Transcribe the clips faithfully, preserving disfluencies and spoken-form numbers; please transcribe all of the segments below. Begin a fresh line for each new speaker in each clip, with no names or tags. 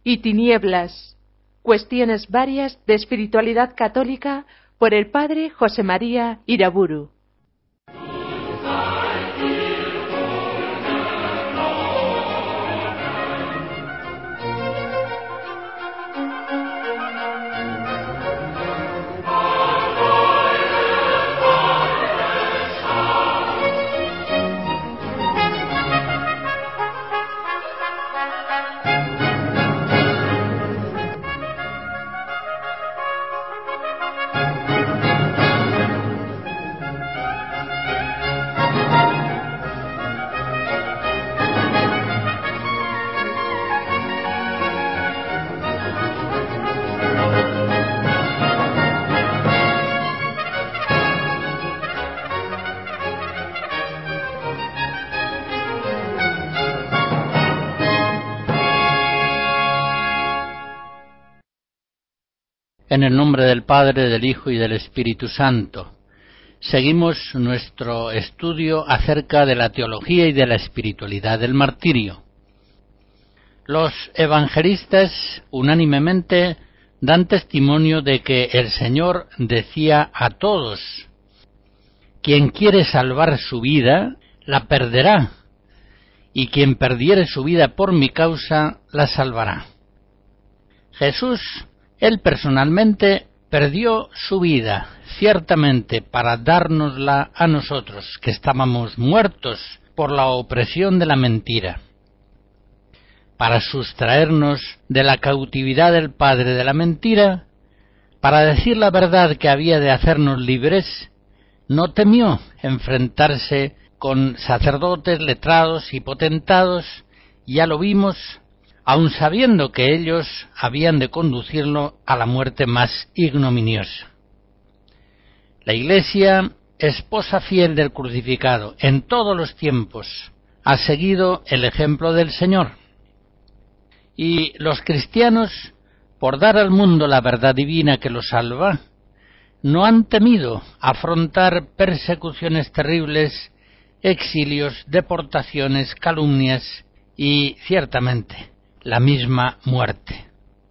y tinieblas. Cuestiones varias de espiritualidad católica por el padre José María Iraburu.
En el nombre del Padre, del Hijo y del Espíritu Santo. Seguimos nuestro estudio acerca de la teología y de la espiritualidad del martirio. Los evangelistas unánimemente dan testimonio de que el Señor decía a todos: quien quiere salvar su vida, la perderá, y quien perdiere su vida por mi causa, la salvará. Jesús, Él personalmente, perdió su vida, ciertamente, para dárnosla a nosotros, que estábamos muertos por la opresión de la mentira, para sustraernos de la cautividad del padre de la mentira, para decir la verdad que había de hacernos libres. No temió enfrentarse con sacerdotes, letrados y potentados, ya lo vimos, aun sabiendo que ellos habían de conducirlo a la muerte más ignominiosa. La Iglesia, esposa fiel del crucificado en todos los tiempos, ha seguido el ejemplo del Señor. Y los cristianos, por dar al mundo la verdad divina que los salva, no han temido afrontar persecuciones terribles, exilios, deportaciones, calumnias y, ciertamente, la misma muerte.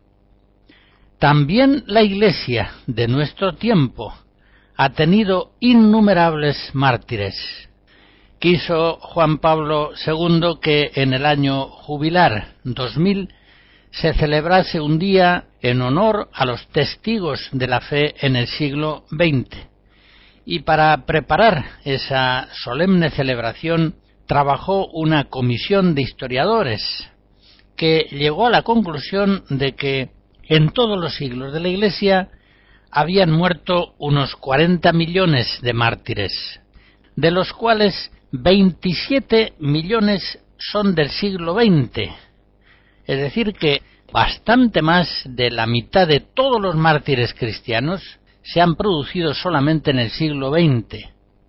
También la Iglesia de nuestro tiempo ha tenido innumerables mártires. Quiso Juan Pablo segundo que en el año jubilar dos mil se celebrase un día en honor a los testigos de la fe en el siglo veinte. Y para preparar esa solemne celebración trabajó una comisión de historiadores que llegó a la conclusión de que en todos los siglos de la Iglesia habían muerto unos cuarenta millones de mártires, de los cuales veintisiete millones son del siglo veinte, es decir que bastante más de la mitad de todos los mártires cristianos se han producido solamente en el siglo veinte.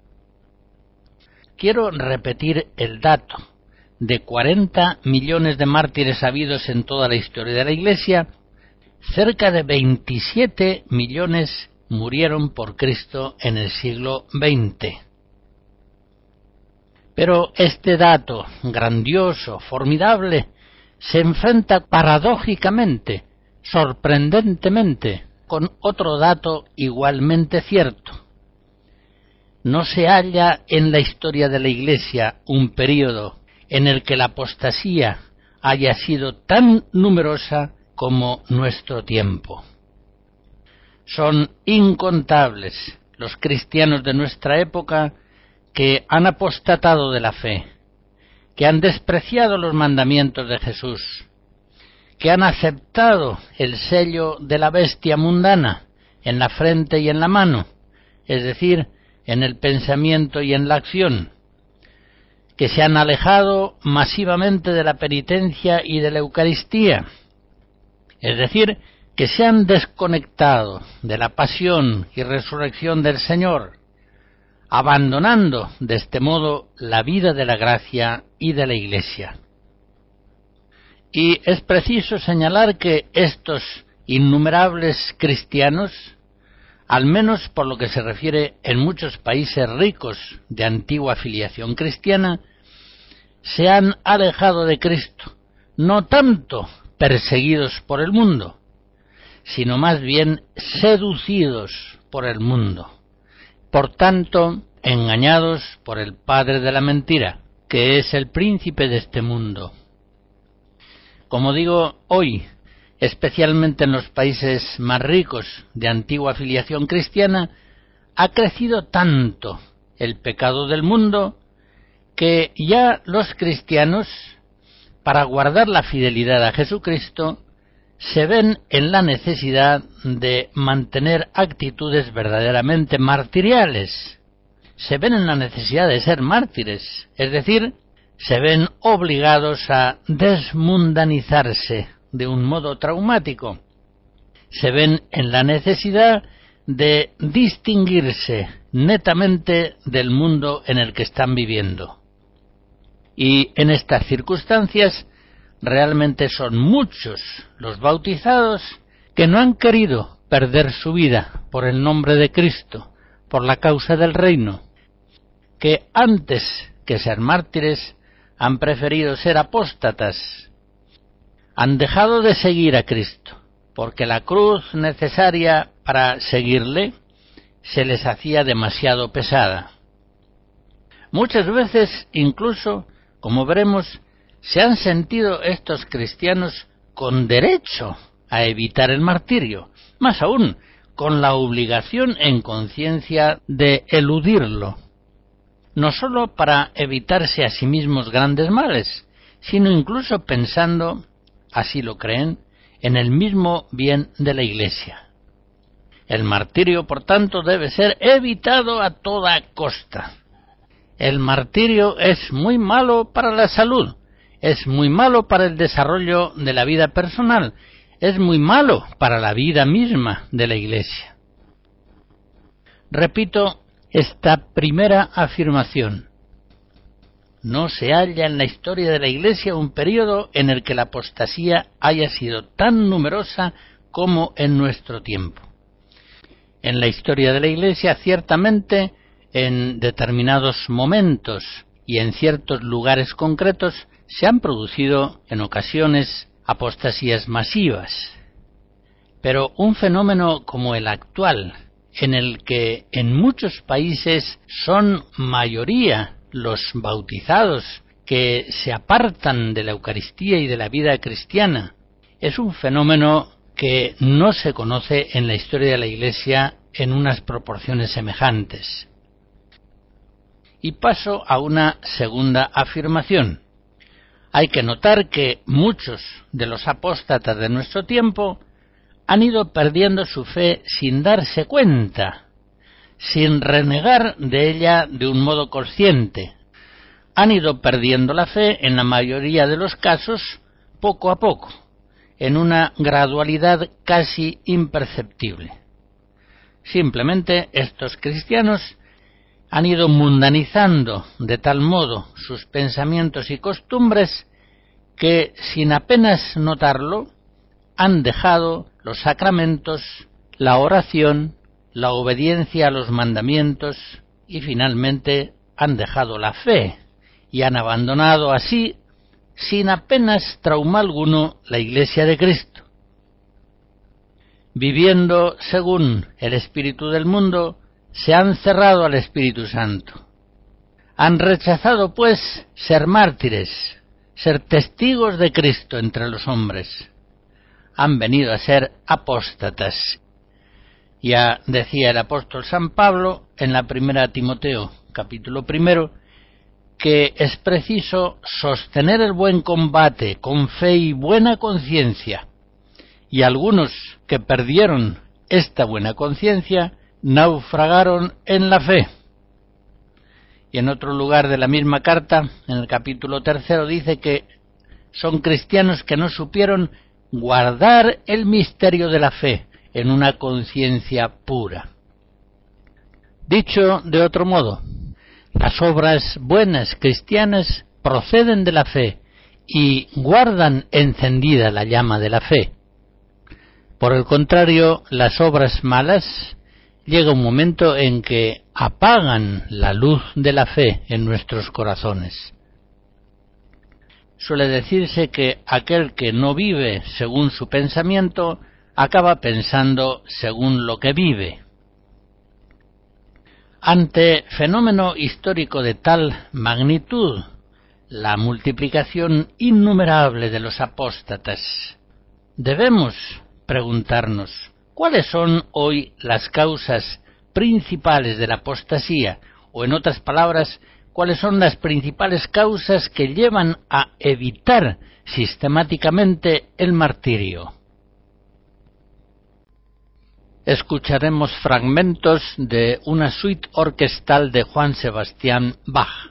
Quiero repetir el dato de cuarenta millones de mártires habidos en toda la historia de la Iglesia. Cerca de veintisiete millones murieron por Cristo en el siglo veinte. Pero este dato grandioso, formidable, se enfrenta paradójicamente, sorprendentemente, con otro dato igualmente cierto. No se halla en la historia de la Iglesia un período en el que la apostasía haya sido tan numerosa como nuestro tiempo. Son incontables los cristianos de nuestra época que han apostatado de la fe, que han despreciado los mandamientos de Jesús, que han aceptado el sello de la bestia mundana en la frente y en la mano, es decir, en el pensamiento y en la acción, que se han alejado masivamente de la penitencia y de la Eucaristía, es decir, que se han desconectado de la pasión y resurrección del Señor, abandonando de este modo la vida de la gracia y de la Iglesia. Y es preciso señalar que estos innumerables cristianos, al menos por lo que se refiere en muchos países ricos de antigua filiación cristiana, se han alejado de Cristo, no tanto perseguidos por el mundo, sino más bien seducidos por el mundo, por tanto engañados por el padre de la mentira, que es el príncipe de este mundo. Como digo, hoy, especialmente en los países más ricos de antigua filiación cristiana, ha crecido tanto el pecado del mundo que ya los cristianos, para guardar la fidelidad a Jesucristo, se ven en la necesidad de mantener actitudes verdaderamente martiriales. Se ven en la necesidad de ser mártires, es decir, se ven obligados a desmundanizarse de un modo traumático. Se ven en la necesidad de distinguirse netamente del mundo en el que están viviendo. Y en estas circunstancias realmente son muchos los bautizados que no han querido perder su vida por el nombre de Cristo, por la causa del reino, que antes que ser mártires han preferido ser apóstatas. Han dejado de seguir a Cristo, porque la cruz necesaria para seguirle se les hacía demasiado pesada. Muchas veces, incluso, como veremos, se han sentido estos cristianos con derecho a evitar el martirio, más aún, con la obligación en conciencia de eludirlo, no sólo para evitarse a sí mismos grandes males, sino incluso pensando, así lo creen, en el mismo bien de la Iglesia. El martirio, por tanto, debe ser evitado a toda costa. El martirio es muy malo para la salud, es muy malo para el desarrollo de la vida personal, es muy malo para la vida misma de la Iglesia. Repito esta primera afirmación. No se halla en la historia de la Iglesia un período en el que la apostasía haya sido tan numerosa como en nuestro tiempo. En la historia de la Iglesia, ciertamente, en determinados momentos y en ciertos lugares concretos, se han producido en ocasiones apostasías masivas. Pero un fenómeno como el actual, en el que en muchos países son mayoría los bautizados que se apartan de la Eucaristía y de la vida cristiana, es un fenómeno que no se conoce en la historia de la Iglesia en unas proporciones semejantes. Y paso a una segunda afirmación. Hay que notar que muchos de los apóstatas de nuestro tiempo han ido perdiendo su fe sin darse cuenta, sin renegar de ella de un modo consciente. Han ido perdiendo la fe, en la mayoría de los casos, poco a poco, en una gradualidad casi imperceptible. Simplemente estos cristianos han ido mundanizando de tal modo sus pensamientos y costumbres que, sin apenas notarlo, han dejado los sacramentos, la oración, la obediencia a los mandamientos y finalmente han dejado la fe y han abandonado así, sin apenas trauma alguno, la Iglesia de Cristo. Viviendo según el espíritu del mundo, se han cerrado al Espíritu Santo. Han rechazado, pues, ser mártires, ser testigos de Cristo entre los hombres. Han venido a ser apóstatas. Ya decía el apóstol San Pablo en la primera Timoteo, capítulo primero, que es preciso sostener el buen combate con fe y buena conciencia, y algunos que perdieron esta buena conciencia naufragaron en la fe. Y en otro lugar de la misma carta, en el capítulo tercero, dice que son cristianos que no supieron guardar el misterio de la fe en una conciencia pura. Dicho de otro modo, las obras buenas cristianas proceden de la fe y guardan encendida la llama de la fe. Por el contrario, las obras malas llega un momento en que apagan la luz de la fe en nuestros corazones. suele decirse que aquel que no vive según su pensamiento acaba pensando según lo que vive. Ante fenómeno histórico de tal magnitud, la multiplicación innumerable de los apóstatas, debemos preguntarnos, ¿cuáles son hoy las causas principales de la apostasía? O en otras palabras, ¿cuáles son las principales causas que llevan a evitar sistemáticamente el martirio? Escucharemos fragmentos de una suite orquestal de Juan Sebastián Bach.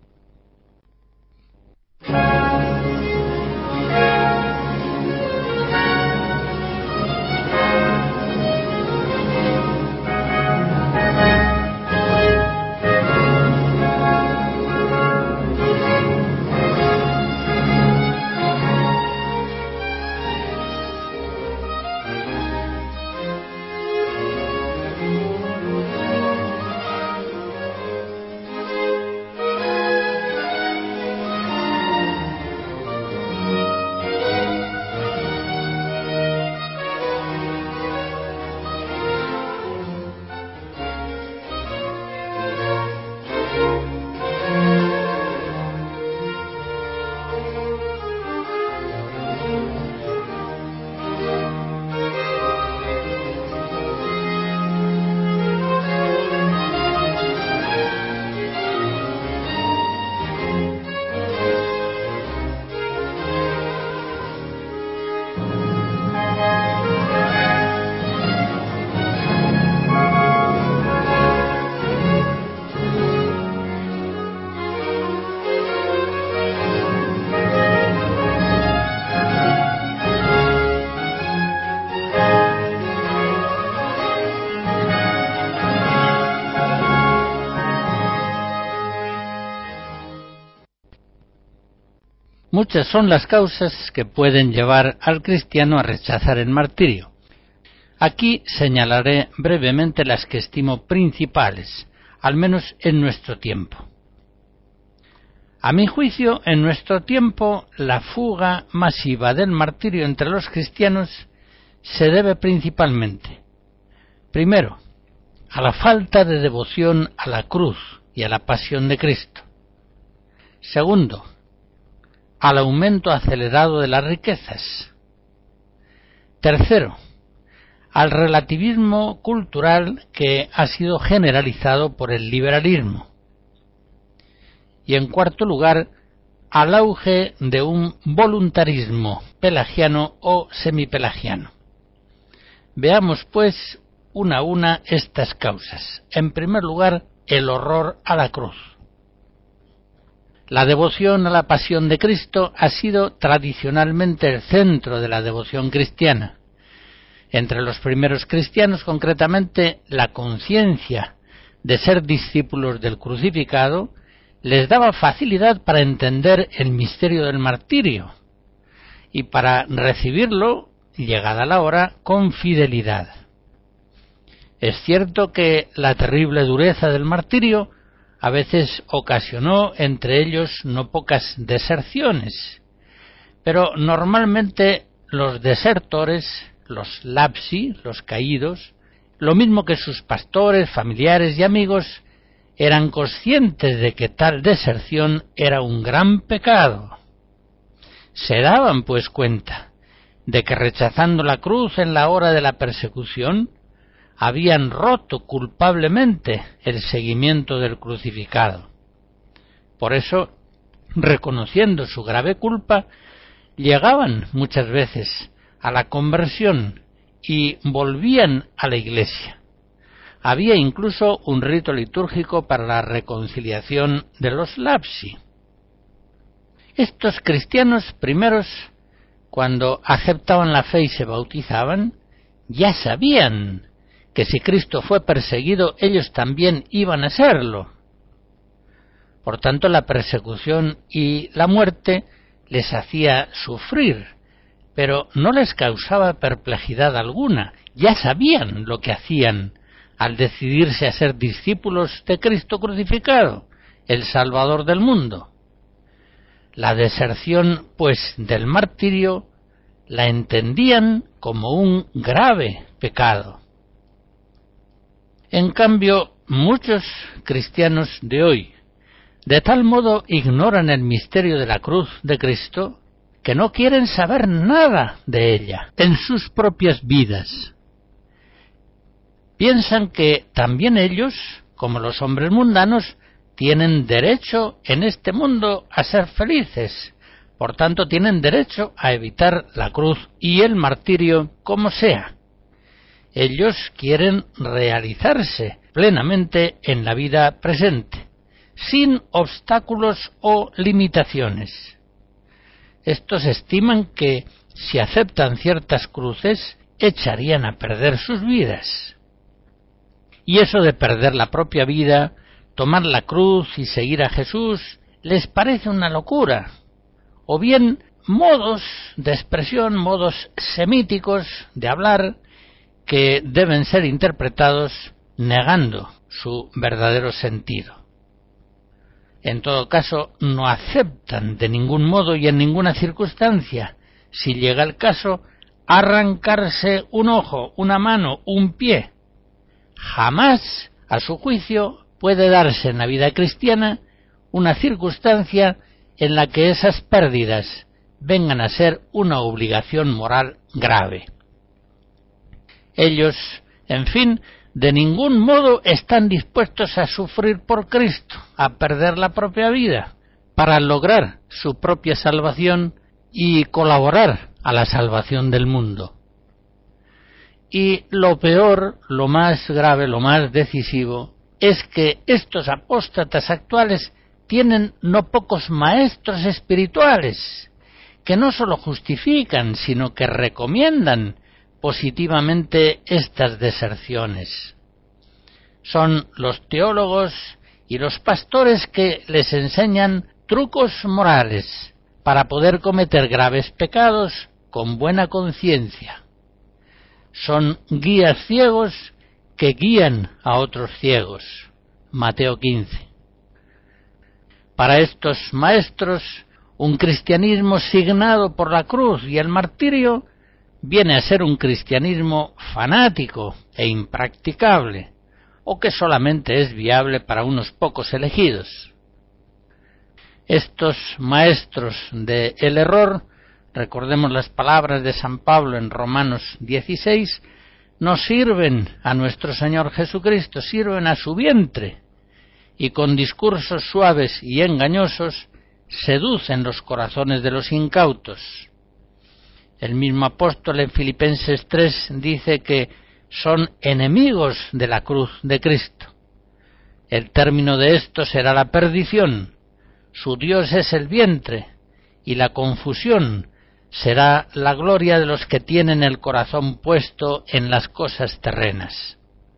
Muchas son las causas que pueden llevar al cristiano a rechazar el martirio. Aquí señalaré brevemente las que estimo principales, al menos en nuestro tiempo. A mi juicio, en nuestro tiempo, la fuga masiva del martirio entre los cristianos se debe principalmente, primero, a la falta de devoción a la cruz y a la pasión de Cristo. Segundo, al aumento acelerado de las riquezas. Tercero, al relativismo cultural que ha sido generalizado por el liberalismo. Y en cuarto lugar, al auge de un voluntarismo pelagiano o semipelagiano. Veamos, pues, una a una estas causas. En primer lugar, el horror a la cruz. La devoción a la pasión de Cristo ha sido tradicionalmente el centro de la devoción cristiana. Entre los primeros cristianos, concretamente, la conciencia de ser discípulos del crucificado les daba facilidad para entender el misterio del martirio y para recibirlo, llegada la hora, con fidelidad. Es cierto que la terrible dureza del martirio a veces ocasionó entre ellos no pocas deserciones, pero normalmente los desertores, los lapsi, los caídos, lo mismo que sus pastores, familiares y amigos, eran conscientes de que tal deserción era un gran pecado. Se daban, pues, cuenta de que rechazando la cruz en la hora de la persecución, habían roto culpablemente el seguimiento del crucificado. Por eso, reconociendo su grave culpa, llegaban muchas veces a la conversión y volvían a la iglesia. Había incluso un rito litúrgico para la reconciliación de los lapsi. Estos cristianos primeros, cuando aceptaban la fe y se bautizaban, ya sabían que si Cristo fue perseguido, ellos también iban a serlo. Por tanto, la persecución y la muerte les hacía sufrir, pero no les causaba perplejidad alguna. Ya sabían lo que hacían al decidirse a ser discípulos de Cristo crucificado, el Salvador del mundo. La deserción, pues, del martirio la entendían como un grave pecado. En cambio, muchos cristianos de hoy, de tal modo ignoran el misterio de la cruz de Cristo, que no quieren saber nada de ella en sus propias vidas. Piensan que también ellos, como los hombres mundanos, tienen derecho en este mundo a ser felices, por tanto tienen derecho a evitar la cruz y el martirio como sea. Ellos quieren realizarse plenamente en la vida presente, sin obstáculos o limitaciones. Estos estiman que, si aceptan ciertas cruces, echarían a perder sus vidas. Y eso de perder la propia vida, tomar la cruz y seguir a Jesús, les parece una locura, o bien modos de expresión, modos semíticos de hablar, que deben ser interpretados negando su verdadero sentido. En todo caso, no aceptan de ningún modo y en ninguna circunstancia, si llega el caso, arrancarse un ojo, una mano, un pie. Jamás, a su juicio, puede darse en la vida cristiana una circunstancia en la que esas pérdidas vengan a ser una obligación moral grave. Ellos, en fin, de ningún modo están dispuestos a sufrir por Cristo, a perder la propia vida, para lograr su propia salvación y colaborar a la salvación del mundo. Y lo peor, lo más grave, lo más decisivo, es que estos apóstatas actuales tienen no pocos maestros espirituales, que no sólo justifican, sino que recomiendan positivamente estas deserciones. Son los teólogos y los pastores que les enseñan trucos morales para poder cometer graves pecados con buena conciencia. Son guías ciegos que guían a otros ciegos. Mateo quince. Para estos maestros, un cristianismo signado por la cruz y el martirio viene a ser un cristianismo fanático e impracticable, o que solamente es viable para unos pocos elegidos. Estos maestros del error, recordemos las palabras de San Pablo en Romanos dieciséis, no sirven a nuestro Señor Jesucristo, sirven a su vientre, y con discursos suaves y engañosos seducen los corazones de los incautos. El mismo apóstol en Filipenses tres dice que son enemigos de la cruz de Cristo. El término de esto será la perdición, su Dios es el vientre, y la confusión será la gloria de los que tienen el corazón puesto en las cosas terrenas.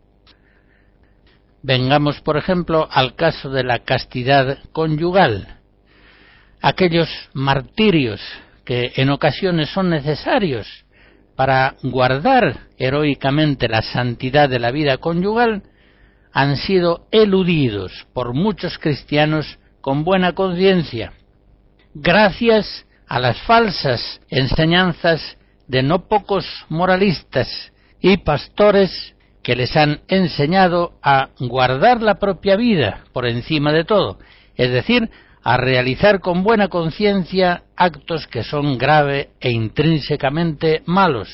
Vengamos, por ejemplo, al caso de la castidad conyugal. Aquellos martirios que en ocasiones son necesarios para guardar heroicamente la santidad de la vida conyugal han sido eludidos por muchos cristianos con buena conciencia, gracias a las falsas enseñanzas de no pocos moralistas y pastores que les han enseñado a guardar la propia vida por encima de todo, es decir, a realizar con buena conciencia actos que son grave e intrínsecamente malos.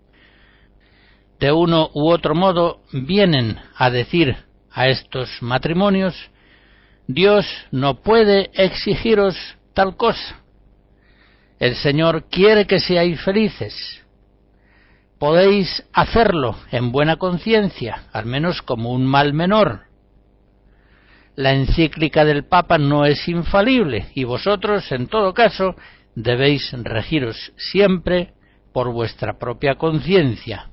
De uno u otro modo vienen a decir a estos matrimonios: Dios no puede exigiros tal cosa. El Señor quiere que seáis felices. Podéis hacerlo en buena conciencia, al menos como un mal menor. La encíclica del Papa no es infalible y vosotros, en todo caso, debéis regiros siempre por vuestra propia conciencia.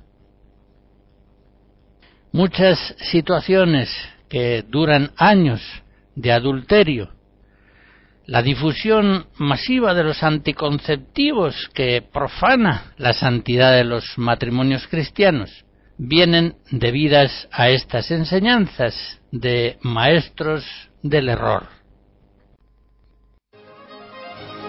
Muchas situaciones que duran años de adulterio, la difusión masiva de los anticonceptivos que profana la santidad de los matrimonios cristianos, vienen debidas a estas enseñanzas de maestros del error.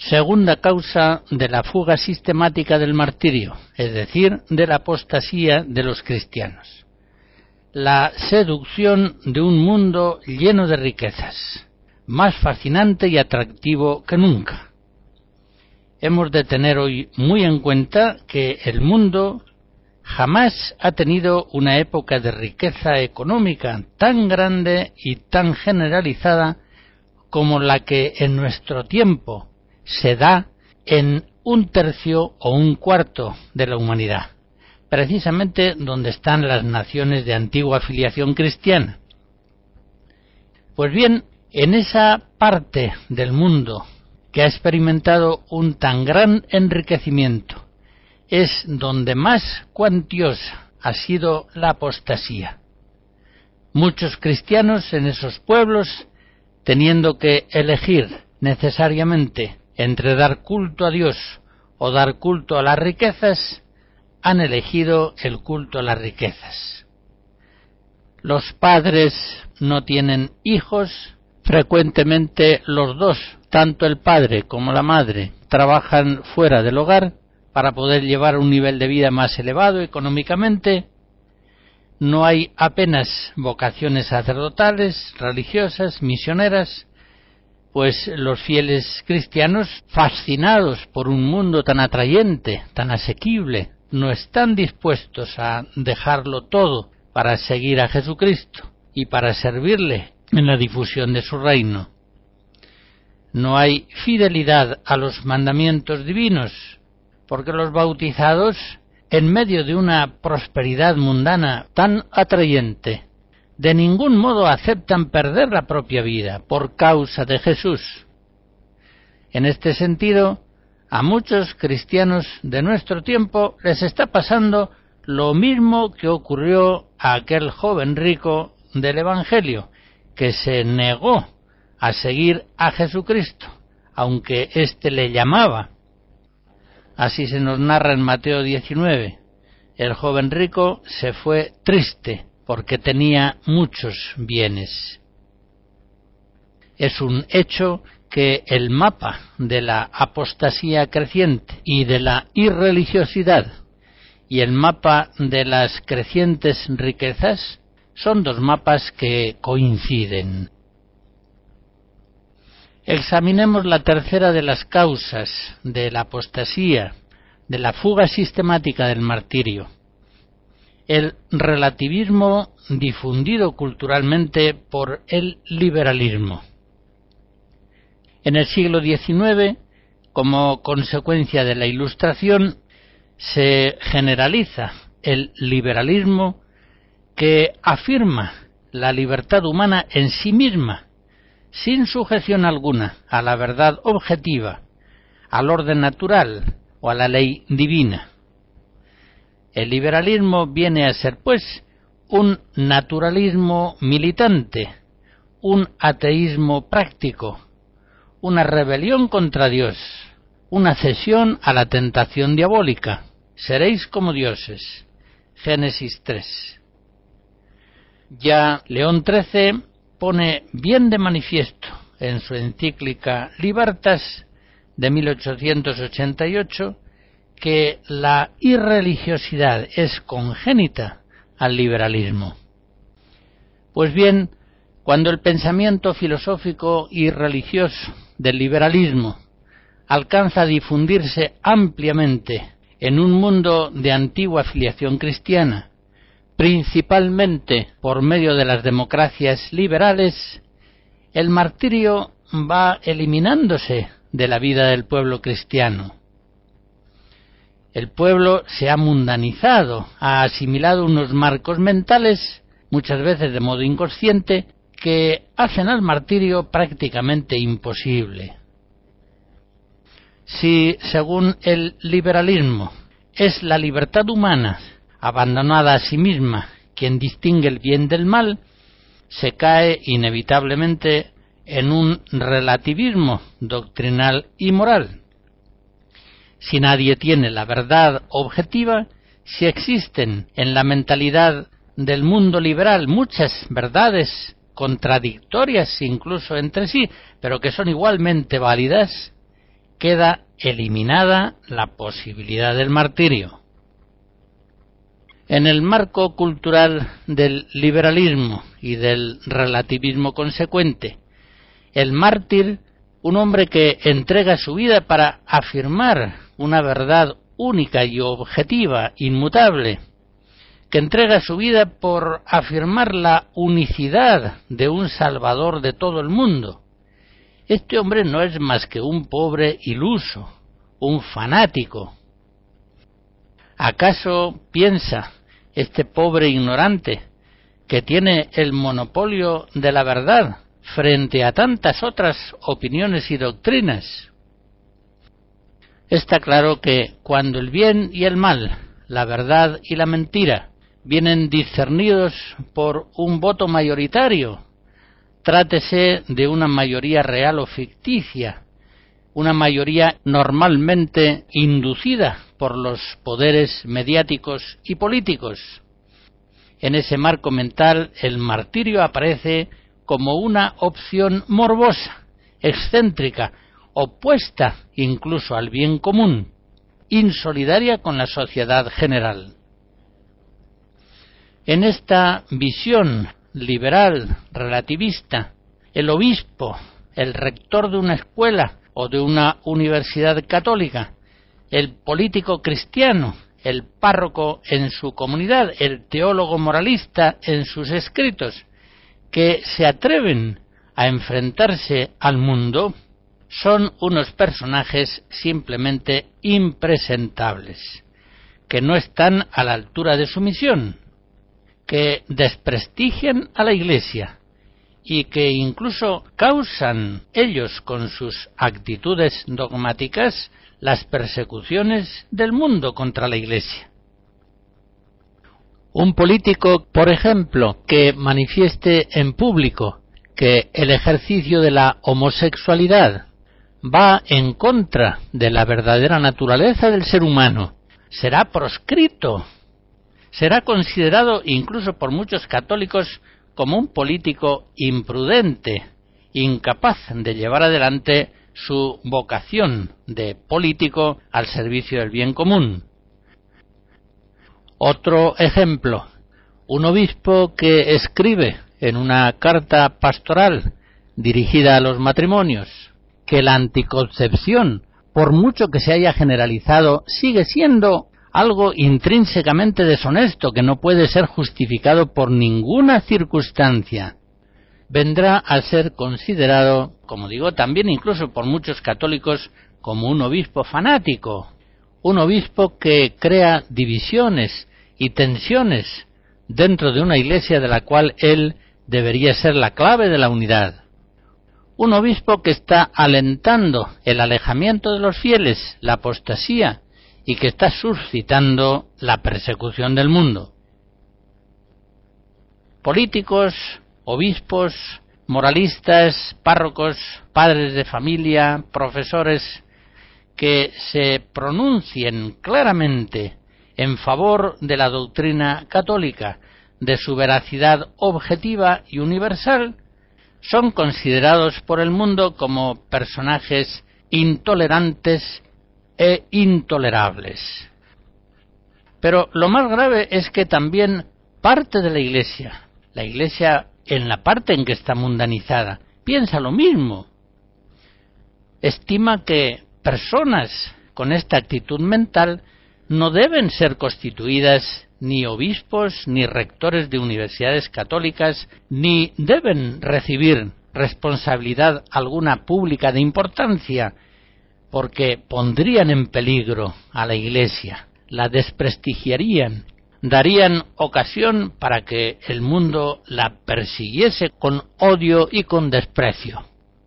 Segunda causa de la fuga sistemática del martirio, es decir, de la apostasía de los cristianos. La seducción de un mundo lleno de riquezas, más fascinante y atractivo que nunca. Hemos de tener hoy muy en cuenta que el mundo jamás ha tenido una época de riqueza económica tan grande y tan generalizada como la que en nuestro tiempo se da en un tercio o un cuarto de la humanidad, precisamente donde están las naciones de antigua filiación cristiana. Pues bien, en esa parte del mundo que ha experimentado un tan gran enriquecimiento, es donde más cuantiosa ha sido la apostasía. Muchos cristianos en esos pueblos, teniendo que elegir necesariamente entre dar culto a Dios o dar culto a las riquezas, han elegido el culto a las riquezas. Los padres no tienen hijos, frecuentemente los dos, tanto el padre como la madre, trabajan fuera del hogar para poder llevar un nivel de vida más elevado económicamente. No hay apenas vocaciones sacerdotales, religiosas, misioneras, pues los fieles cristianos, fascinados por un mundo tan atrayente, tan asequible, no están dispuestos a dejarlo todo para seguir a Jesucristo y para servirle en la difusión de su reino. No hay fidelidad a los mandamientos divinos, porque los bautizados, en medio de una prosperidad mundana tan atrayente, de ningún modo aceptan perder la propia vida por causa de Jesús. En este sentido, a muchos cristianos de nuestro tiempo les está pasando lo mismo que ocurrió a aquel joven rico del Evangelio, que se negó a seguir a Jesucristo, aunque éste le llamaba. Así se nos narra en Mateo diecinueve. El joven rico se fue triste porque tenía muchos bienes. Es un hecho que el mapa de la apostasía creciente y de la irreligiosidad y el mapa de las crecientes riquezas son dos mapas que coinciden. Examinemos la tercera de las causas de la apostasía, de la fuga sistemática del martirio. El relativismo difundido culturalmente por el liberalismo. En el siglo diecinueve, como consecuencia de la Ilustración, se generaliza el liberalismo que afirma la libertad humana en sí misma, sin sujeción alguna a la verdad objetiva, al orden natural o a la ley divina. El liberalismo viene a ser, pues, un naturalismo militante, un ateísmo práctico, una rebelión contra Dios, una cesión a la tentación diabólica. Seréis como dioses. Génesis tres. Ya León trece pone bien de manifiesto en su encíclica Libertas de mil ochocientos ochenta y ocho que la irreligiosidad es congénita al liberalismo. Pues bien, cuando el pensamiento filosófico y religioso del liberalismo alcanza a difundirse ampliamente en un mundo de antigua filiación cristiana, principalmente por medio de las democracias liberales, el martirio va eliminándose de la vida del pueblo cristiano. El pueblo se ha mundanizado, ha asimilado unos marcos mentales, muchas veces de modo inconsciente, que hacen al martirio prácticamente imposible. Si, según el liberalismo, es la libertad humana, abandonada a sí misma, quien distingue el bien del mal, se cae inevitablemente en un relativismo doctrinal y moral. Si nadie tiene la verdad objetiva, si existen en la mentalidad del mundo liberal muchas verdades contradictorias incluso entre sí, pero que son igualmente válidas, queda eliminada la posibilidad del martirio. En el marco cultural del liberalismo y del relativismo consecuente, el mártir, un hombre que entrega su vida para afirmar una verdad única y objetiva, inmutable, que entrega su vida por afirmar la unicidad de un Salvador de todo el mundo. Este hombre no es más que un pobre iluso, un fanático. ¿Acaso piensa este pobre ignorante que tiene el monopolio de la verdad frente a tantas otras opiniones y doctrinas? Está claro que cuando el bien y el mal, la verdad y la mentira, vienen discernidos por un voto mayoritario, trátese de una mayoría real o ficticia, una mayoría normalmente inducida por los poderes mediáticos y políticos. En ese marco mental, el martirio aparece como una opción morbosa, excéntrica, opuesta incluso al bien común, insolidaria con la sociedad general. En esta visión liberal, relativista, el obispo, el rector de una escuela o de una universidad católica, el político cristiano, el párroco en su comunidad, el teólogo moralista en sus escritos, que se atreven a enfrentarse al mundo, son unos personajes simplemente impresentables, que no están a la altura de su misión, que desprestigian a la Iglesia y que incluso causan ellos con sus actitudes dogmáticas las persecuciones del mundo contra la Iglesia. Un político, por ejemplo, que manifieste en público que el ejercicio de la homosexualidad va en contra de la verdadera naturaleza del ser humano, será proscrito, será considerado incluso por muchos católicos como un político imprudente, incapaz de llevar adelante su vocación de político al servicio del bien común. Otro ejemplo, un obispo que escribe en una carta pastoral dirigida a los matrimonios que la anticoncepción, por mucho que se haya generalizado, sigue siendo algo intrínsecamente deshonesto que no puede ser justificado por ninguna circunstancia, vendrá a ser considerado, como digo, también incluso por muchos católicos, como un obispo fanático, un obispo que crea divisiones y tensiones dentro de una iglesia de la cual él debería ser la clave de la unidad. Un obispo que está alentando el alejamiento de los fieles, la apostasía, y que está suscitando la persecución del mundo. Políticos, obispos, moralistas, párrocos, padres de familia, profesores, que se pronuncien claramente en favor de la doctrina católica, de su veracidad objetiva y universal, son considerados por el mundo como personajes intolerantes e intolerables. Pero lo más grave es que también parte de la Iglesia, la Iglesia en la parte en que está mundanizada, piensa lo mismo. Estima que personas con esta actitud mental no deben ser constituidas ni obispos, ni rectores de universidades católicas, ni deben recibir responsabilidad alguna pública de importancia, porque pondrían en peligro a la Iglesia, la desprestigiarían, darían ocasión para que el mundo la persiguiese con odio y con desprecio.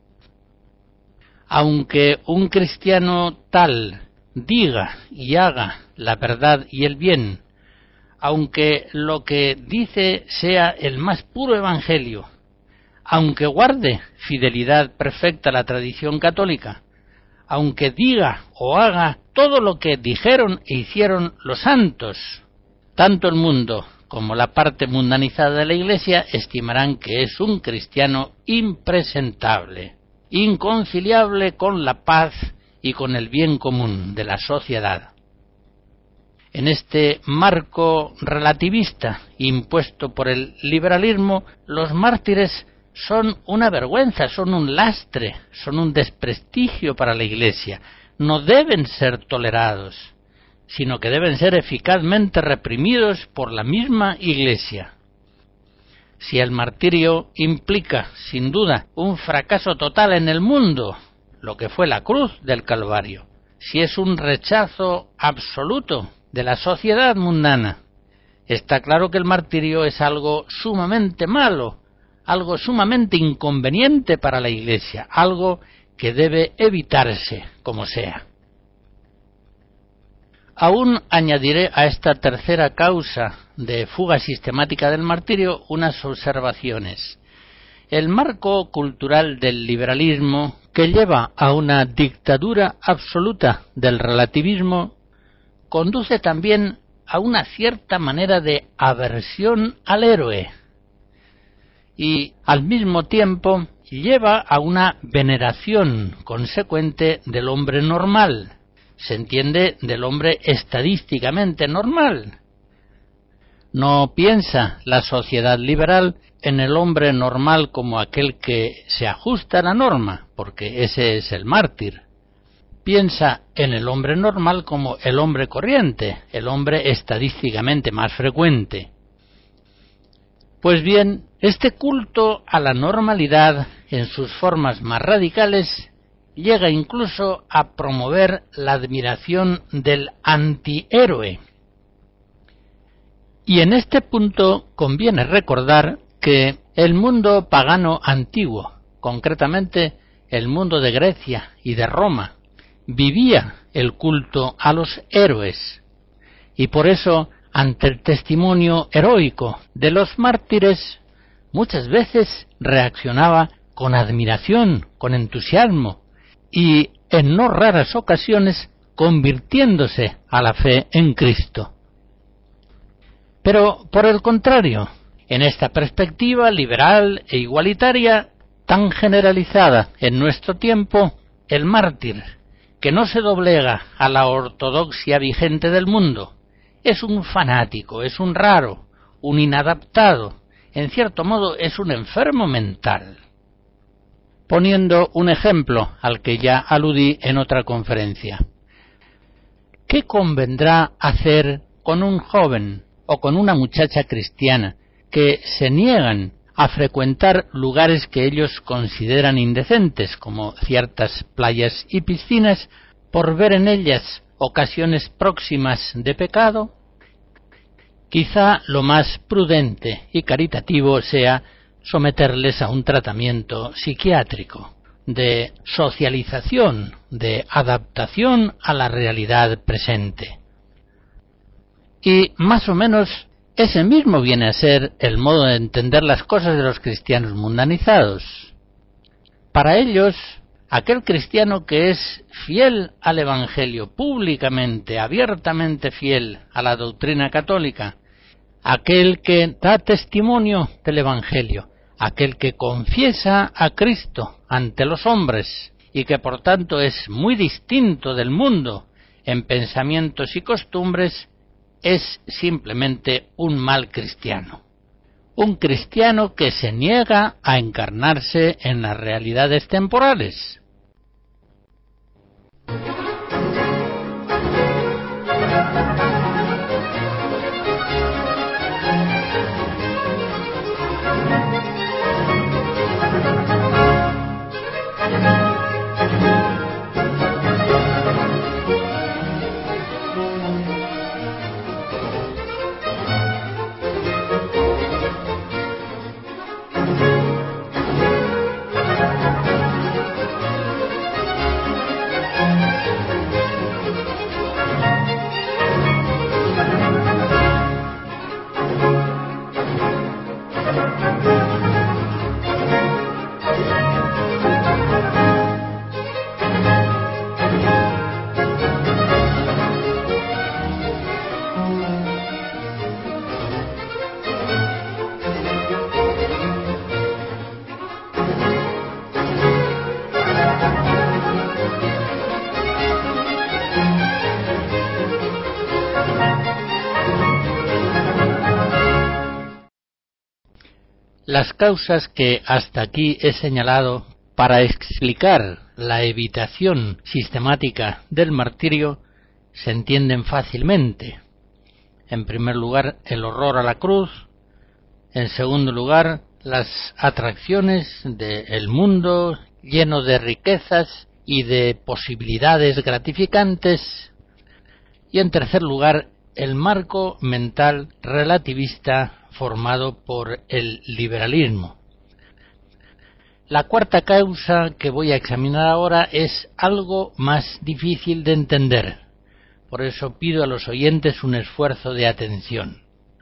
Aunque un cristiano tal diga y haga la verdad y el bien, aunque lo que dice sea el más puro evangelio, aunque guarde fidelidad perfecta a la tradición católica, aunque diga o haga todo lo que dijeron e hicieron los santos, tanto el mundo como la parte mundanizada de la Iglesia estimarán que es un cristiano impresentable, inconciliable con la paz y con el bien común de la sociedad. En este marco relativista impuesto por el liberalismo, los mártires son una vergüenza, son un lastre, son un desprestigio para la Iglesia. No deben ser tolerados, sino que deben ser eficazmente reprimidos por la misma Iglesia. Si el martirio implica, sin duda, un fracaso total en el mundo, lo que fue la cruz del Calvario, si es un rechazo absoluto de la sociedad mundana, está claro que el martirio es algo sumamente malo, algo sumamente inconveniente para la Iglesia, algo que debe evitarse como sea. Aún añadiré a esta tercera causa de fuga sistemática del martirio unas observaciones. El marco cultural del liberalismo, que lleva a una dictadura absoluta del relativismo, conduce también a una cierta manera de aversión al héroe y al mismo tiempo lleva a una veneración consecuente del hombre normal, se entiende del hombre estadísticamente normal. No piensa la sociedad liberal en el hombre normal como aquel que se ajusta a la norma, porque ese es el mártir. Piensa en el hombre normal como el hombre corriente, el hombre estadísticamente más frecuente. Pues bien, este culto a la normalidad en sus formas más radicales llega incluso a promover la admiración del antihéroe. Y en este punto conviene recordar que el mundo pagano antiguo, concretamente el mundo de Grecia y de Roma, vivía el culto a los héroes, y por eso, ante el testimonio heroico de los mártires, muchas veces reaccionaba con admiración, con entusiasmo, y en no raras ocasiones convirtiéndose a la fe en Cristo. Pero, por el contrario, en esta perspectiva liberal e igualitaria, tan generalizada en nuestro tiempo, el mártir, que no se doblega a la ortodoxia vigente del mundo, es un fanático, es un raro, un inadaptado, en cierto modo es un enfermo mental. Poniendo un ejemplo al que ya aludí en otra conferencia. ¿Qué convendrá hacer con un joven o con una muchacha cristiana que se niegan a frecuentar lugares que ellos consideran indecentes, como ciertas playas y piscinas, por ver en ellas ocasiones próximas de pecado? Quizá lo más prudente y caritativo sea someterles a un tratamiento psiquiátrico, de socialización, de adaptación a la realidad presente. Y más o menos ese mismo viene a ser el modo de entender las cosas de los cristianos mundanizados. Para ellos, aquel cristiano que es fiel al Evangelio, públicamente, abiertamente fiel a la doctrina católica, aquel que da testimonio del Evangelio, aquel que confiesa a Cristo ante los hombres y que por tanto es muy distinto del mundo en pensamientos y costumbres, es simplemente un mal cristiano. Un cristiano que se niega a encarnarse en las realidades temporales. Las causas que hasta aquí he señalado para explicar la evitación sistemática del martirio se entienden fácilmente. En primer lugar, el horror a la cruz. En segundo lugar, las atracciones del mundo lleno de riquezas y de posibilidades gratificantes. Y en tercer lugar, el marco mental relativista formado por el liberalismo. La cuarta causa que voy a examinar ahora es algo más difícil de entender. Por eso pido a los oyentes un esfuerzo de atención.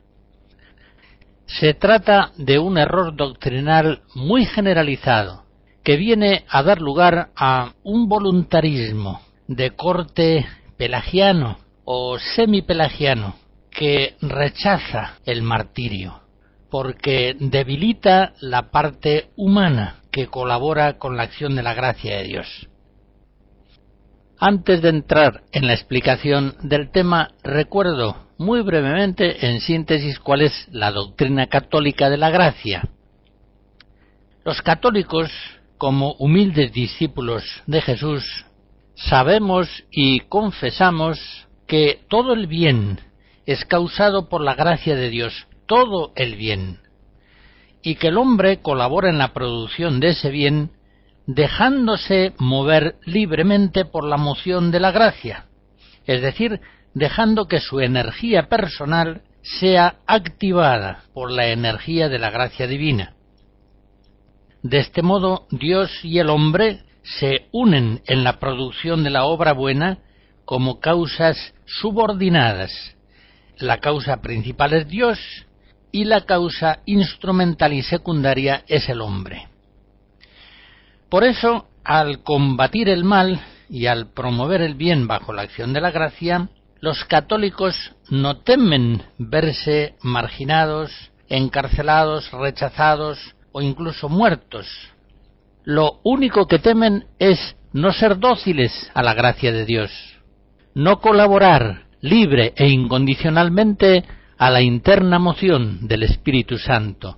Se trata de un error doctrinal muy generalizado, que viene a dar lugar a un voluntarismo de corte pelagiano o semipelagiano, que rechaza el martirio, porque debilita la parte humana que colabora con la acción de la gracia de Dios. Antes de entrar en la explicación del tema, recuerdo muy brevemente, en síntesis, cuál es la doctrina católica de la gracia. Los católicos, como humildes discípulos de Jesús, sabemos y confesamos que todo el bien es causado por la gracia de Dios, todo el bien, y que el hombre colabora en la producción de ese bien dejándose mover libremente por la moción de la gracia, es decir, dejando que su energía personal sea activada por la energía de la gracia divina. De este modo, Dios y el hombre se unen en la producción de la obra buena como causas subordinadas. La causa principal es Dios y la causa instrumental y secundaria es el hombre. Por eso, al combatir el mal y al promover el bien bajo la acción de la gracia, los católicos no temen verse marginados, encarcelados, rechazados o incluso muertos. Lo único que temen es no ser dóciles a la gracia de Dios, no colaborar libre e incondicionalmente a la interna moción del Espíritu Santo.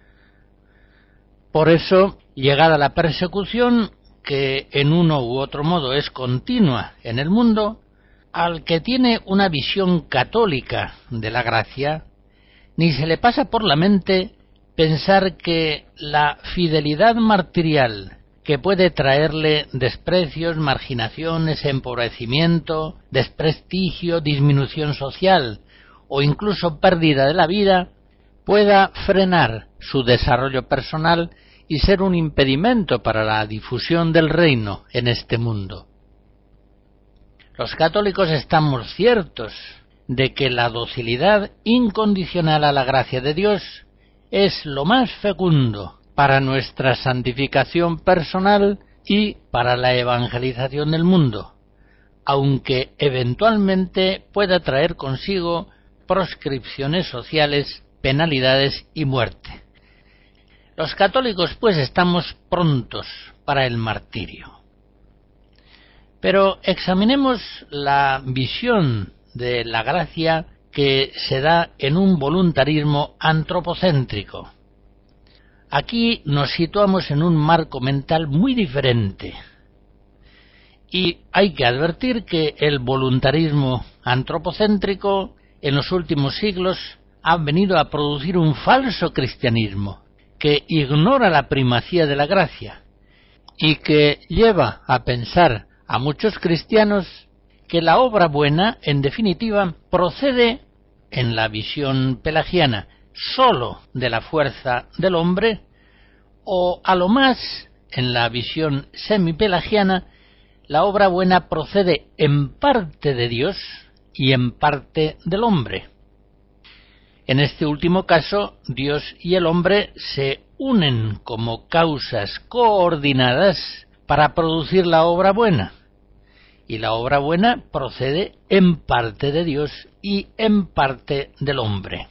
Por eso, llegada la persecución, que en uno u otro modo es continua en el mundo, al que tiene una visión católica de la gracia, ni se le pasa por la mente pensar que la fidelidad martirial que puede traerle desprecios, marginaciones, empobrecimiento, desprestigio, disminución social o incluso pérdida de la vida, pueda frenar su desarrollo personal y ser un impedimento para la difusión del reino en este mundo. Los católicos estamos ciertos de que la docilidad incondicional a la gracia de Dios es lo más fecundo para nuestra santificación personal y para la evangelización del mundo, aunque eventualmente pueda traer consigo proscripciones sociales, penalidades y muerte. Los católicos, pues, estamos prontos para el martirio. Pero examinemos la visión de la gracia que se da en un voluntarismo antropocéntrico. Aquí nos situamos en un marco mental muy diferente. Y hay que advertir que el voluntarismo antropocéntrico en los últimos siglos ha venido a producir un falso cristianismo que ignora la primacía de la gracia y que lleva a pensar a muchos cristianos que la obra buena, en definitiva, procede, en la visión pelagiana, sólo de la fuerza del hombre, o a lo más, en la visión semipelagiana, la obra buena procede en parte de Dios y en parte del hombre. En este último caso, Dios y el hombre se unen como causas coordinadas para producir la obra buena. Y la obra buena procede en parte de Dios y en parte del hombre.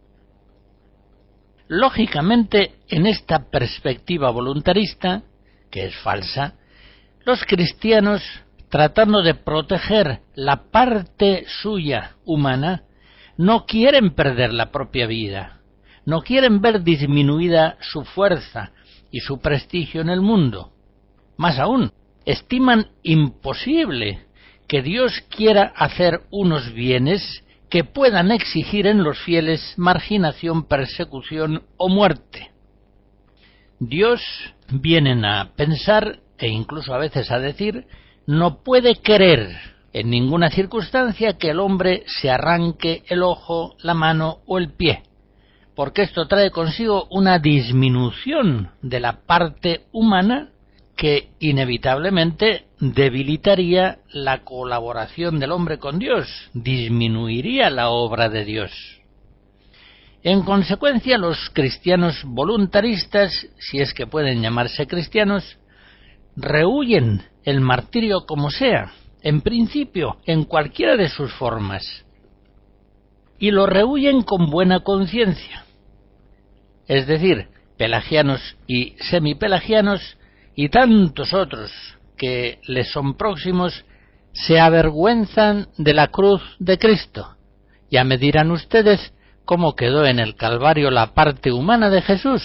Lógicamente, en esta perspectiva voluntarista, que es falsa, los cristianos, tratando de proteger la parte suya humana, no quieren perder la propia vida, no quieren ver disminuida su fuerza y su prestigio en el mundo. Más aún, estiman imposible que Dios quiera hacer unos bienes que puedan exigir en los fieles marginación, persecución o muerte. Dios, vienen a pensar, e incluso a veces a decir, no puede querer en ninguna circunstancia que el hombre se arranque el ojo, la mano o el pie, porque esto trae consigo una disminución de la parte humana que inevitablemente debilitaría la colaboración del hombre con Dios, disminuiría la obra de Dios. En consecuencia, los cristianos voluntaristas, si es que pueden llamarse cristianos, rehúyen el martirio como sea, en principio, en cualquiera de sus formas, y lo rehúyen con buena conciencia. Es decir, pelagianos y semipelagianos y tantos otros que les son próximos se avergüenzan de la cruz de Cristo. Ya me dirán ustedes cómo quedó en el Calvario la parte humana de Jesús.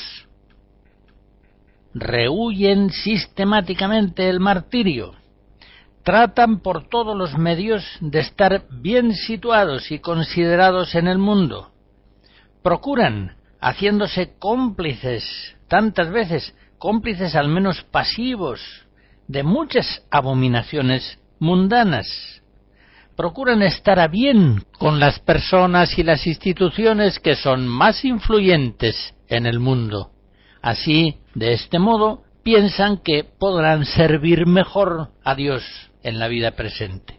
Rehúyen sistemáticamente el martirio. Tratan por todos los medios de estar bien situados y considerados en el mundo. Procuran, haciéndose cómplices, tantas veces, cómplices al menos pasivos, de muchas abominaciones mundanas. Procuran estar a bien con las personas y las instituciones que son más influyentes en el mundo. Así, de este modo, piensan que podrán servir mejor a Dios en la vida presente.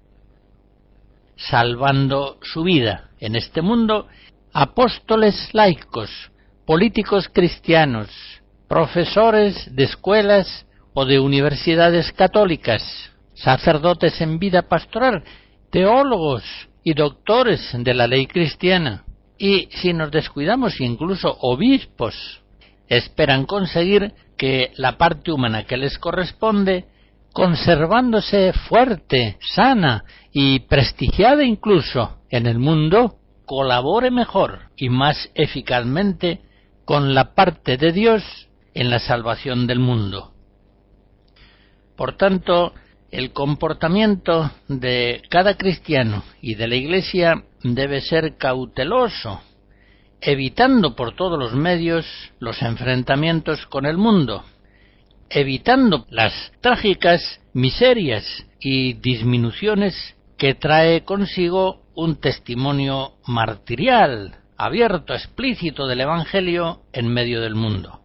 Salvando su vida en este mundo, apóstoles laicos, políticos cristianos, profesores de escuelas o de universidades católicas, sacerdotes en vida pastoral, teólogos y doctores de la ley cristiana, y si nos descuidamos incluso obispos, esperan conseguir que la parte humana que les corresponde, conservándose fuerte, sana y prestigiada incluso en el mundo, colabore mejor y más eficazmente con la parte de Dios en la salvación del mundo. Por tanto, el comportamiento de cada cristiano y de la Iglesia debe ser cauteloso, evitando por todos los medios los enfrentamientos con el mundo, evitando las trágicas miserias y disminuciones que trae consigo un testimonio martirial, abierto, explícito del Evangelio en medio del mundo.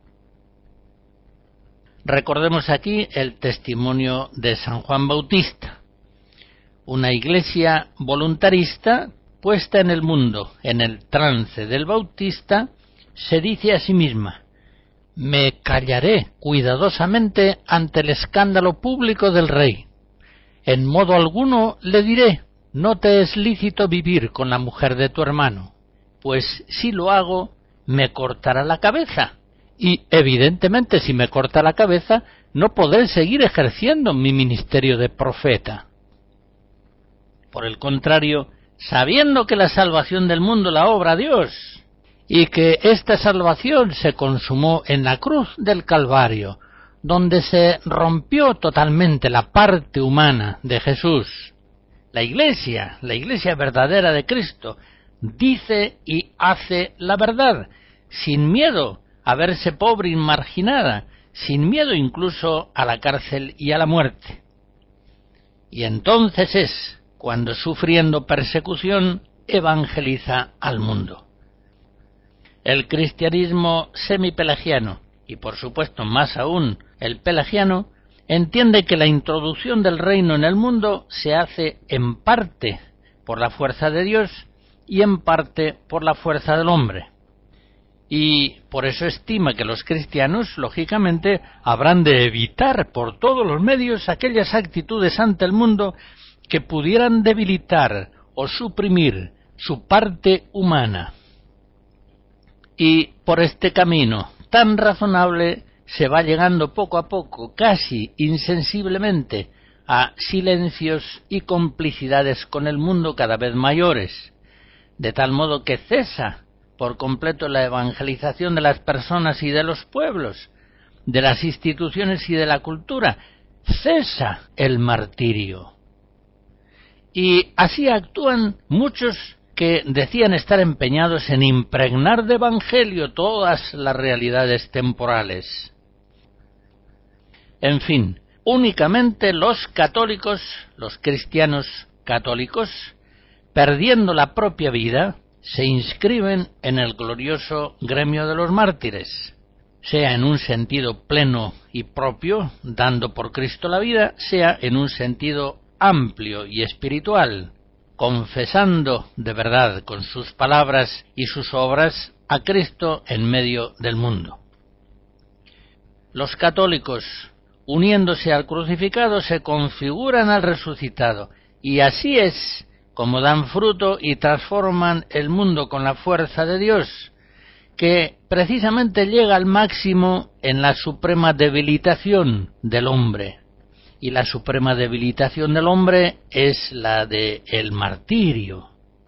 Recordemos aquí el testimonio de San Juan Bautista, una iglesia voluntarista puesta en el mundo en el trance del Bautista, se dice a sí misma: me callaré cuidadosamente ante el escándalo público del rey. En modo alguno le diré: no te es lícito vivir con la mujer de tu hermano, pues si lo hago, me cortará la cabeza. Y, evidentemente, si me corta la cabeza, no podré seguir ejerciendo mi ministerio de profeta. Por el contrario, sabiendo que la salvación del mundo la obra Dios, y que esta salvación se consumó en la cruz del Calvario, donde se rompió totalmente la parte humana de Jesús, la Iglesia, la Iglesia verdadera de Cristo, dice y hace la verdad, sin miedo a verse pobre y marginada, sin miedo incluso a la cárcel y a la muerte. Y entonces es cuando, sufriendo persecución, evangeliza al mundo. El cristianismo semipelagiano, y por supuesto más aún el pelagiano, entiende que la introducción del reino en el mundo se hace en parte por la fuerza de Dios y en parte por la fuerza del hombre. Y por eso estima que los cristianos, lógicamente, habrán de evitar por todos los medios aquellas actitudes ante el mundo que pudieran debilitar o suprimir su parte humana. Y por este camino tan razonable se va llegando poco a poco, casi insensiblemente, a silencios y complicidades con el mundo cada vez mayores, de tal modo que cesa por completo la evangelización de las personas y de los pueblos, de las instituciones y de la cultura, cesa el martirio. Y así actúan muchos que decían estar empeñados en impregnar de evangelio todas las realidades temporales. En fin, únicamente los católicos, los cristianos católicos, perdiendo la propia vida, se inscriben en el glorioso gremio de los mártires, sea en un sentido pleno y propio, dando por Cristo la vida, sea en un sentido amplio y espiritual, confesando de verdad con sus palabras y sus obras a Cristo en medio del mundo. Los católicos, uniéndose al crucificado, se configuran al resucitado, y así es como dan fruto y transforman el mundo con la fuerza de Dios, que precisamente llega al máximo en la suprema debilitación del hombre. Y la suprema debilitación del hombre es la de el martirio.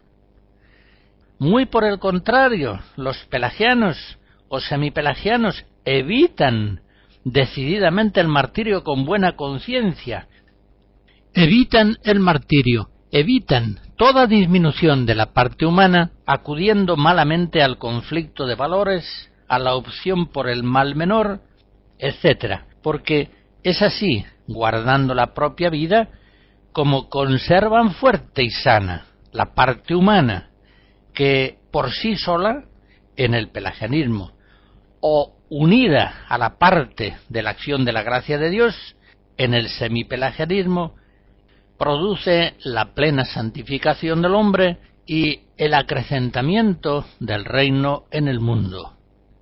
Muy por el contrario, los pelagianos o semipelagianos evitan decididamente el martirio con buena conciencia. Evitan el martirio, evitan toda disminución de la parte humana, acudiendo malamente al conflicto de valores, a la opción por el mal menor, etcétera, porque es así, guardando la propia vida, como conservan fuerte y sana la parte humana, que por sí sola, en el pelagianismo, o unida a la parte de la acción de la gracia de Dios, en el semipelagianismo, produce la plena santificación del hombre y el acrecentamiento del reino en el mundo.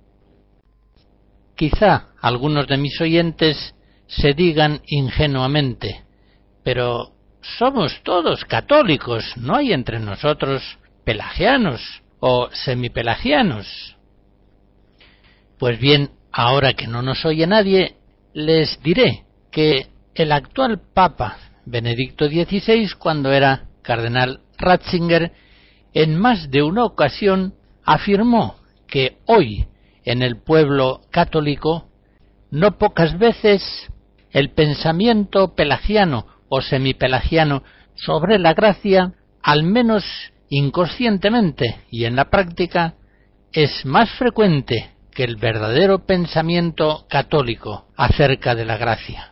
Quizá algunos de mis oyentes se digan ingenuamente, pero somos todos católicos, no hay entre nosotros pelagianos o semipelagianos. Pues bien, ahora que no nos oye nadie, les diré que el actual Papa Benedicto dieciséis, cuando era cardenal Ratzinger, en más de una ocasión afirmó que hoy en el pueblo católico no pocas veces el pensamiento pelagiano o semipelagiano sobre la gracia, al menos inconscientemente y en la práctica, es más frecuente que el verdadero pensamiento católico acerca de la gracia.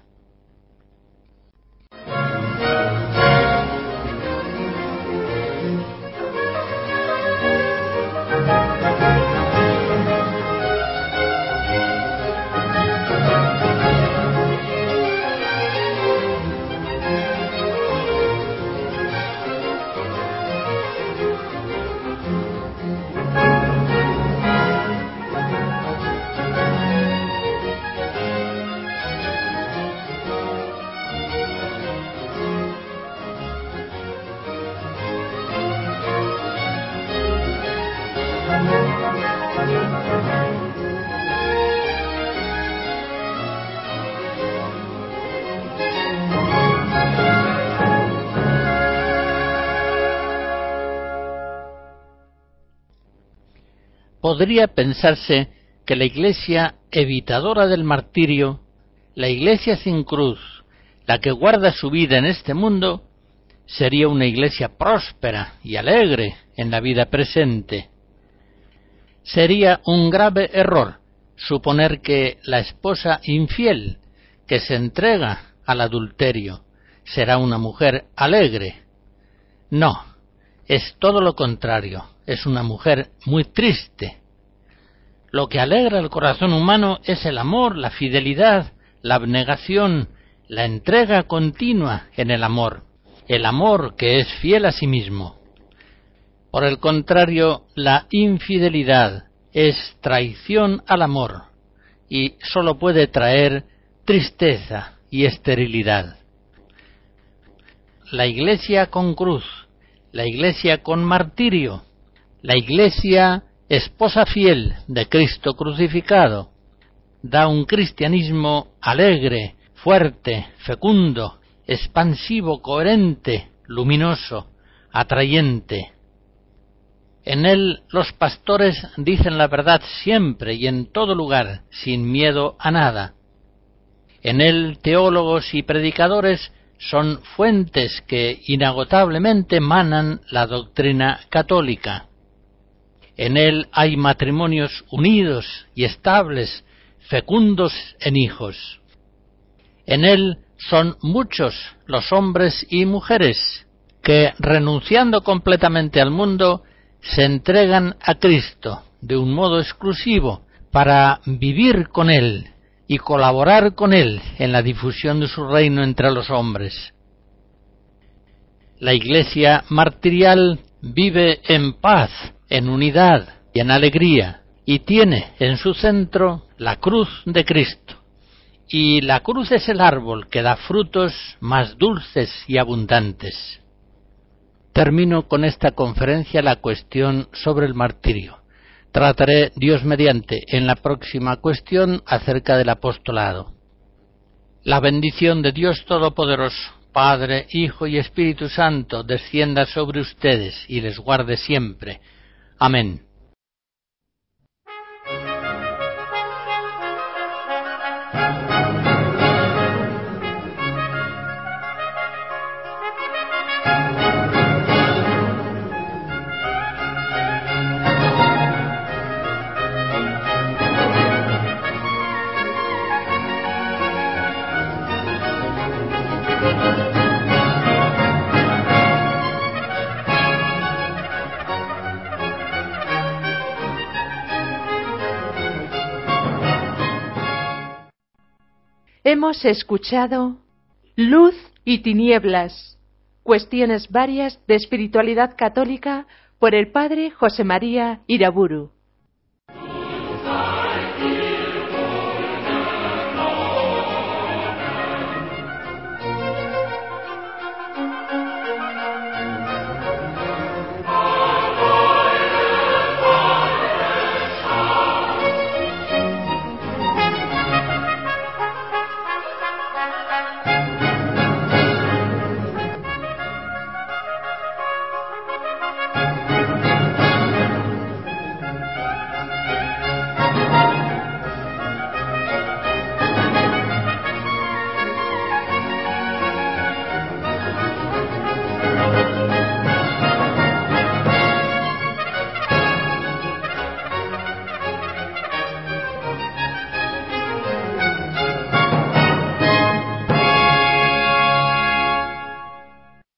Podría pensarse que la Iglesia evitadora del martirio, la Iglesia sin cruz, la que guarda su vida en este mundo, sería una Iglesia próspera y alegre en la vida presente. Sería un grave error suponer que la esposa infiel que se entrega al adulterio será una mujer alegre. No, es todo lo contrario, es una mujer muy triste. Lo que alegra el corazón humano es el amor, la fidelidad, la abnegación, la entrega continua en el amor, el amor que es fiel a sí mismo. Por el contrario, la infidelidad es traición al amor y sólo puede traer tristeza y esterilidad. La Iglesia con cruz, la Iglesia con martirio, la Iglesia esposa fiel de Cristo crucificado, da un cristianismo alegre, fuerte, fecundo, expansivo, coherente, luminoso, atrayente. En él los pastores dicen la verdad siempre y en todo lugar, sin miedo a nada. En él teólogos y predicadores son fuentes que inagotablemente manan la doctrina católica. En él hay matrimonios unidos y estables, fecundos en hijos. En él son muchos los hombres y mujeres que, renunciando completamente al mundo, se entregan a Cristo de un modo exclusivo para vivir con Él y colaborar con Él en la difusión de su reino entre los hombres. La Iglesia martirial vive en paz, en unidad y en alegría, y tiene en su centro la cruz de Cristo. Y la cruz es el árbol que da frutos más dulces y abundantes. Termino con esta conferencia la cuestión sobre el martirio. Trataré, Dios mediante, en la próxima cuestión acerca del apostolado. La bendición de Dios Todopoderoso, Padre, Hijo y Espíritu Santo, descienda sobre ustedes y les guarde siempre. Amén.
Hemos escuchado Luz y Tinieblas, cuestiones varias de espiritualidad católica por el padre José María Iraburu.